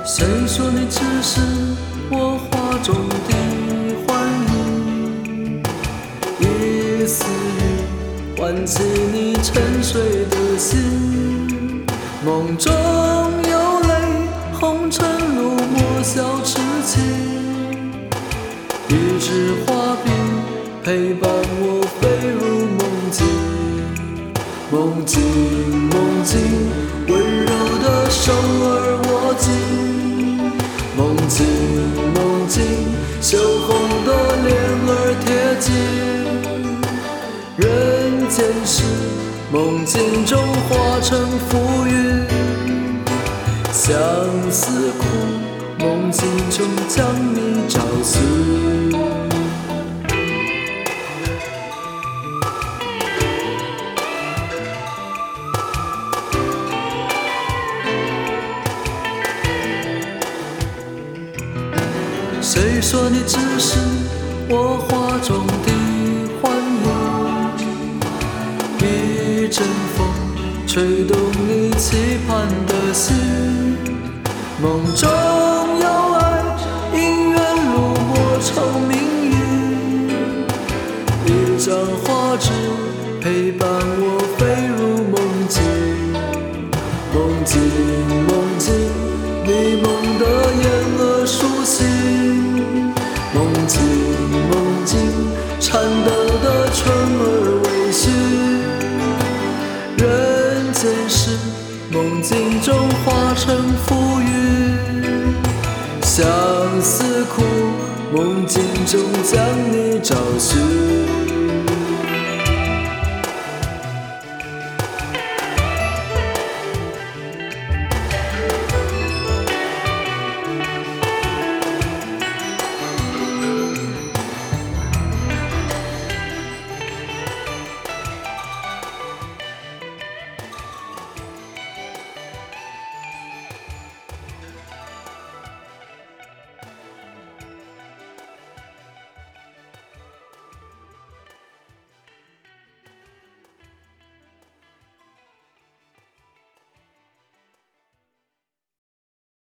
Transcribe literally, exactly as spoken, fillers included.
谁说你只是我画中的幻影？一丝雨唤起你沉睡的心，梦中有泪，红尘如墨笑痴情。一支画笔陪伴我飞入梦境，梦境梦境，温柔的手儿握紧，梦境梦境，羞红的脸儿贴近。人间事，梦境中化成浮云，相思苦，梦境中将你找寻。谁说你只是我画中的幻影？一阵风吹动你期盼的心，梦中有爱，姻缘如墨成命运。一张画纸陪伴我飞入梦境，梦境梦境，迷蒙的眼儿舒心。梦境梦境，颤抖的唇儿微醺。人间事，梦境中化成浮云，相思苦，梦境中将你找寻。